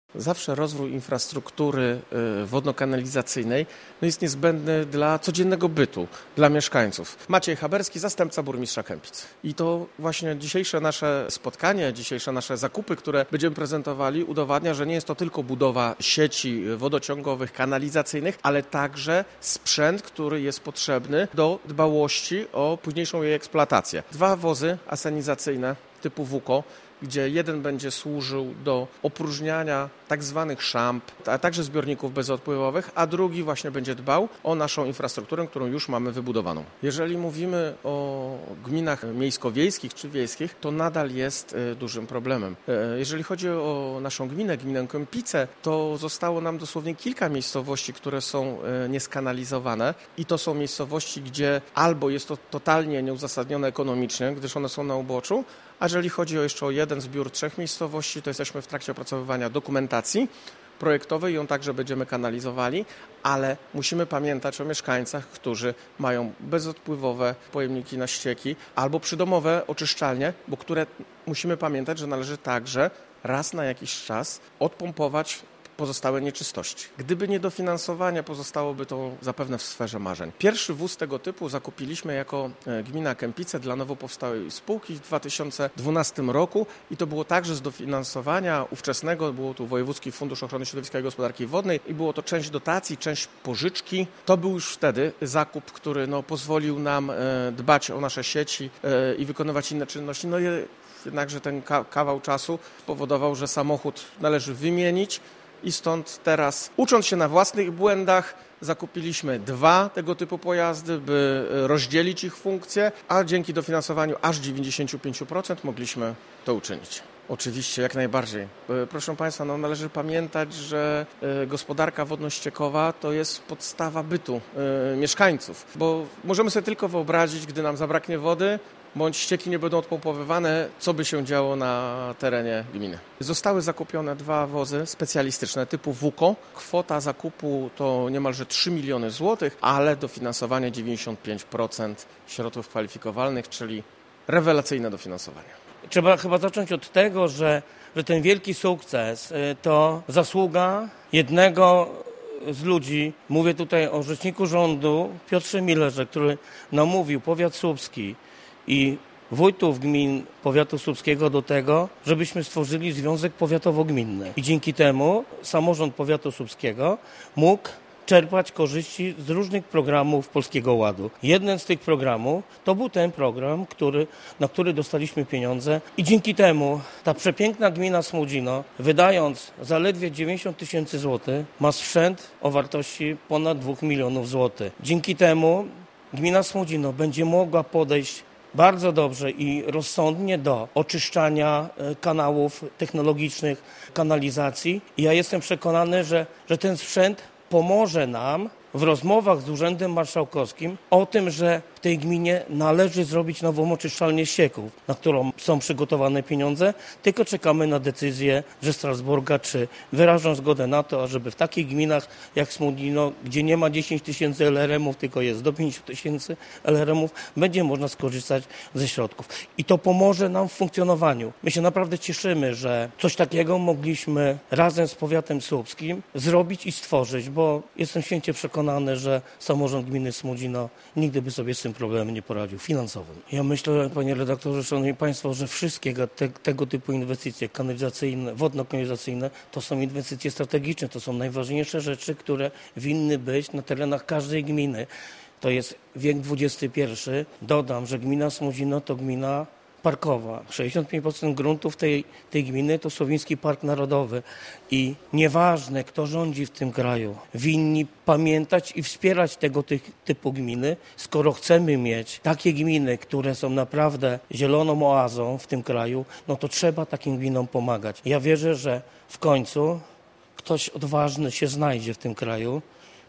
Zawsze rozwój infrastruktury wodno-kanalizacyjnej jest niezbędny dla codziennego bytu, dla mieszkańców. Maciej Haberski, zastępca burmistrza Kępic. I to właśnie dzisiejsze nasze spotkanie, dzisiejsze nasze zakupy, które będziemy prezentowali, udowadnia, że nie jest to tylko budowa sieci wodociągowych, kanalizacyjnych, ale także sprzęt, który jest potrzebny do dbałości o późniejszą jej eksploatację. 2 wozy asenizacyjne typu WUKO, gdzie jeden będzie służył do opróżniania tak zwanych szamp, a także zbiorników bezodpływowych, a drugi właśnie będzie dbał o naszą infrastrukturę, którą już mamy wybudowaną. Jeżeli mówimy o gminach miejsko-wiejskich czy wiejskich, to nadal jest dużym problemem. Jeżeli chodzi o naszą gminę Kępice, to zostało nam dosłownie kilka miejscowości, które są nieskanalizowane i to są miejscowości, gdzie albo jest to totalnie nieuzasadnione ekonomicznie, gdyż one są na uboczu, a jeżeli chodzi jeszcze o jeden zbiór 3 miejscowości, to jesteśmy w trakcie opracowywania dokumentacji projektowej, ją także będziemy kanalizowali, ale musimy pamiętać o mieszkańcach, którzy mają bezodpływowe pojemniki na ścieki albo przydomowe oczyszczalnie, bo które musimy pamiętać, że należy także raz na jakiś czas odpompować pozostałe nieczystości. Gdyby nie dofinansowanie, pozostałoby to zapewne w sferze marzeń. Pierwszy wóz tego typu zakupiliśmy jako gmina Kępice dla nowo powstałej spółki w 2012 roku i to było także z dofinansowania ówczesnego, było tu Wojewódzki Fundusz Ochrony Środowiska i Gospodarki Wodnej i było to część dotacji, część pożyczki. To był już wtedy zakup, który pozwolił nam dbać o nasze sieci i wykonywać inne czynności. Jednakże ten kawał czasu powodował, że samochód należy wymienić. I stąd teraz, ucząc się na własnych błędach, zakupiliśmy 2 tego typu pojazdy, by rozdzielić ich funkcje, a dzięki dofinansowaniu aż 95% mogliśmy to uczynić. Oczywiście, jak najbardziej. Proszę Państwa, należy pamiętać, że gospodarka wodno-ściekowa to jest podstawa bytu mieszkańców, bo możemy sobie tylko wyobrazić, gdy nam zabraknie wody, bądź ścieki nie będą odpompowywane, co by się działo na terenie gminy. Zostały zakupione 2 wozy specjalistyczne typu WUKO. Kwota zakupu to niemalże 3 miliony złotych, ale dofinansowanie 95% środków kwalifikowalnych, czyli rewelacyjne dofinansowanie. Trzeba chyba zacząć od tego, że ten wielki sukces to zasługa jednego z ludzi. Mówię tutaj o rzeczniku rządu Piotrze Millerze, który namówił powiat słupski i wójtów gmin powiatu słupskiego do tego, żebyśmy stworzyli związek powiatowo-gminny. I dzięki temu samorząd powiatu słupskiego mógł czerpać korzyści z różnych programów Polskiego Ładu. Jeden z tych programów to był ten program, na który dostaliśmy pieniądze i dzięki temu ta przepiękna gmina Smudzino, wydając zaledwie 90 000 złotych, ma sprzęt o wartości ponad 2 milionów złotych. Dzięki temu gmina Smudzino będzie mogła podejść bardzo dobrze i rozsądnie do oczyszczania kanałów technologicznych, kanalizacji. I ja jestem przekonany, że ten sprzęt pomoże nam w rozmowach z Urzędem Marszałkowskim o tym, że w tej gminie należy zrobić nową oczyszczalnię ścieków, na którą są przygotowane pieniądze, tylko czekamy na decyzję ze Strasburga, czy wyrażą zgodę na to, ażeby w takich gminach jak Smudino, gdzie nie ma 10 000 LRM-ów, tylko jest do 5 000 LRM-ów, będzie można skorzystać ze środków. I to pomoże nam w funkcjonowaniu. My się naprawdę cieszymy, że coś takiego mogliśmy razem z powiatem słupskim zrobić i stworzyć, bo jestem święcie przekonany, że samorząd gminy Smudzino nigdy by sobie z tym problemem nie poradził finansowym. Ja myślę, panie redaktorze, szanowni państwo, że wszystkie tego typu inwestycje kanalizacyjne, wodno-kanalizacyjne to są inwestycje strategiczne, to są najważniejsze rzeczy, które winny być na terenach każdej gminy. To jest wiek XXI. Dodam, że gmina Smudzino to gmina parkowa. 65% gruntów tej gminy to Słowiński Park Narodowy i nieważne, kto rządzi w tym kraju, winni pamiętać i wspierać tego typu gminy, skoro chcemy mieć takie gminy, które są naprawdę zieloną oazą w tym kraju, to trzeba takim gminom pomagać. Ja wierzę, że w końcu ktoś odważny się znajdzie w tym kraju,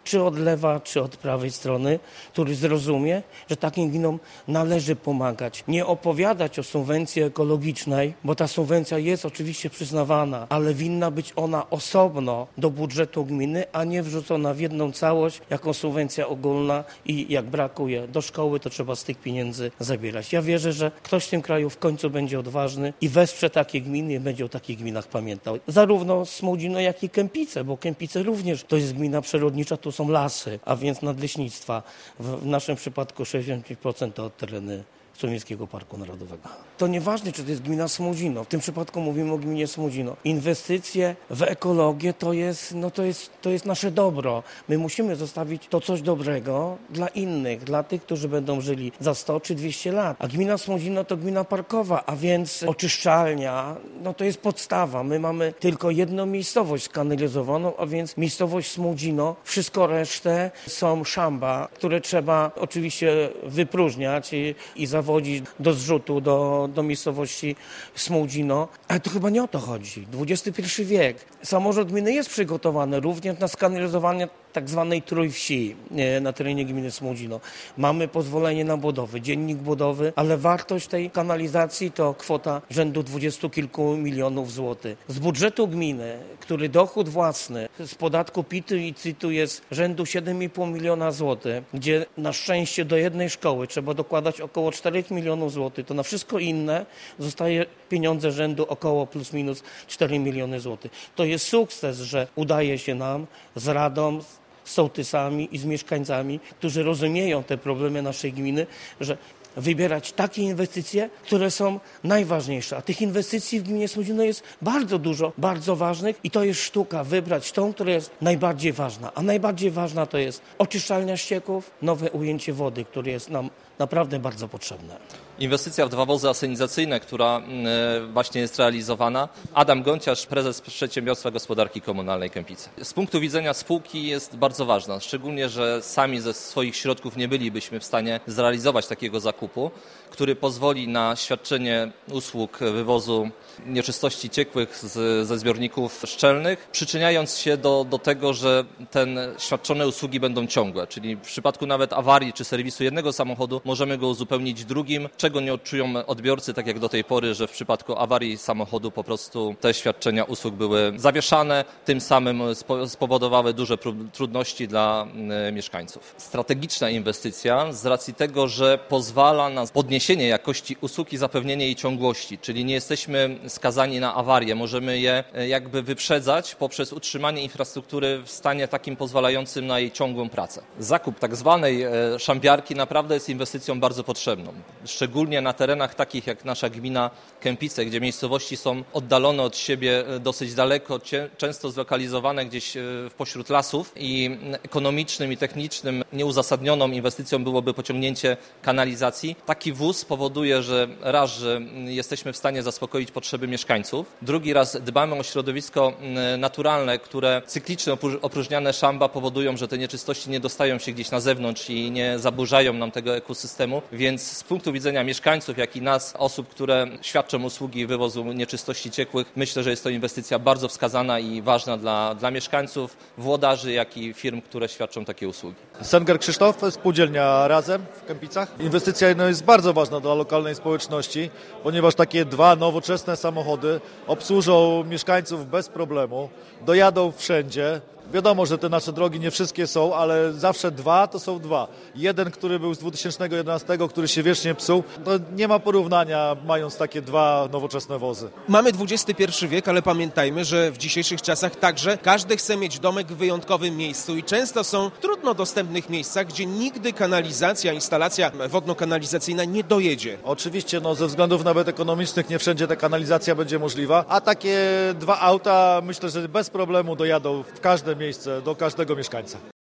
czy od lewa, czy od prawej strony, który zrozumie, że takim gminom należy pomagać. Nie opowiadać o subwencji ekologicznej, bo ta subwencja jest oczywiście przyznawana, ale winna być ona osobno do budżetu gminy, a nie wrzucona w jedną całość jako subwencja ogólna i jak brakuje do szkoły, to trzeba z tych pieniędzy zabierać. Ja wierzę, że ktoś w tym kraju w końcu będzie odważny i wesprze takie gminy i będzie o takich gminach pamiętał. Zarówno Smodzino, jak i Kępice, bo Kępice również to jest gmina przyrodnicza, tu są lasy, a więc nadleśnictwa. W naszym przypadku 60% to tereny Słowiańskiego Parku Narodowego. To nieważne, czy to jest gmina Smodzino. W tym przypadku mówimy o gminie Smodzino. Inwestycje w ekologię to jest nasze dobro. My musimy zostawić to coś dobrego dla innych, dla tych, którzy będą żyli za 100 czy 200 lat. A gmina Smodzino to gmina parkowa, a więc oczyszczalnia, to jest podstawa. My mamy tylko jedną miejscowość skanalizowaną, a więc miejscowość Smodzino. Wszystko resztę są szamba, które trzeba oczywiście wypróżniać i zawodzić do zrzutu do miejscowości Smodzino. Ale to chyba nie o to chodzi. XXI wiek. Samorząd gminy jest przygotowany również na skanalizowanie tak zwanej trójwsi na terenie gminy Smodzino. Mamy pozwolenie na budowę, dziennik budowy, ale wartość tej kanalizacji to kwota rzędu 20 kilku milionów złotych. Z budżetu gminy, który dochód własny z podatku PIT-u i CIT-u jest rzędu 7,5 miliona złotych, gdzie na szczęście do jednej szkoły trzeba dokładać około 4 milionów złotych, to na wszystko inne zostaje pieniądze rzędu około plus minus 4 miliony złotych. To jest sukces, że udaje się nam z radą, z sołtysami i z mieszkańcami, którzy rozumieją te problemy naszej gminy, że wybierać takie inwestycje, które są najważniejsze. A tych inwestycji w gminie Smodzino jest bardzo dużo, bardzo ważnych i to jest sztuka wybrać tą, która jest najbardziej ważna. A najbardziej ważna to jest oczyszczalnia ścieków, nowe ujęcie wody, które jest nam naprawdę bardzo potrzebne. Inwestycja w 2 wozy asenizacyjne, która właśnie jest realizowana. Adam Gonciarz, prezes Przedsiębiorstwa Gospodarki Komunalnej Kępice. Z punktu widzenia spółki jest bardzo ważna, szczególnie, że sami ze swoich środków nie bylibyśmy w stanie zrealizować takiego zakupu, który pozwoli na świadczenie usług wywozu nieczystości ciekłych ze zbiorników szczelnych, przyczyniając się do tego, że świadczone usługi będą ciągłe, czyli w przypadku nawet awarii czy serwisu jednego samochodu możemy go uzupełnić drugim, czego nie odczują odbiorcy, tak jak do tej pory, że w przypadku awarii samochodu po prostu te świadczenia usług były zawieszane, tym samym spowodowały duże trudności dla mieszkańców. Strategiczna inwestycja z racji tego, że pozwala na podniesienie jakości usług i zapewnienie jej ciągłości, czyli nie jesteśmy skazani na awarię, możemy je jakby wyprzedzać poprzez utrzymanie infrastruktury w stanie takim pozwalającym na jej ciągłą pracę. Zakup tak zwanej szambiarki naprawdę jest inwestycją bardzo potrzebną. Szczególnie na terenach takich jak nasza gmina Kępice, gdzie miejscowości są oddalone od siebie dosyć daleko, często zlokalizowane gdzieś pośród lasów i ekonomicznym i technicznym nieuzasadnioną inwestycją byłoby pociągnięcie kanalizacji. Taki wóz powoduje, że raz, że jesteśmy w stanie zaspokoić potrzeby mieszkańców, drugi raz dbamy o środowisko naturalne, które cyklicznie opróżniane szamba powodują, że te nieczystości nie dostają się gdzieś na zewnątrz i nie zaburzają nam tego ekosystemu, więc z punktu widzenia mieszkańców, jak i nas, osób, które świadczą usługi wywozu nieczystości ciekłych, myślę, że jest to inwestycja bardzo wskazana i ważna dla mieszkańców, włodarzy, jak i firm, które świadczą takie usługi. Senger Krzysztof, spółdzielnia Razem w Kępicach. Inwestycja jest bardzo ważna dla lokalnej społeczności, ponieważ takie 2 nowoczesne samochody obsłużą mieszkańców bez problemu, dojadą wszędzie. Wiadomo, że te nasze drogi nie wszystkie są, ale zawsze 2 to są 2. Jeden, który był z 2011, który się wiecznie psuł, to nie ma porównania, mając takie 2 nowoczesne wozy. Mamy XXI wiek, ale pamiętajmy, że w dzisiejszych czasach także każdy chce mieć domek w wyjątkowym miejscu i często są trudno dostępnych miejscach, gdzie nigdy kanalizacja, instalacja wodno-kanalizacyjna nie dojedzie. Oczywiście, ze względów nawet ekonomicznych nie wszędzie ta kanalizacja będzie możliwa, a takie 2 auta myślę, że bez problemu dojadą w każde miejsce do każdego mieszkańca.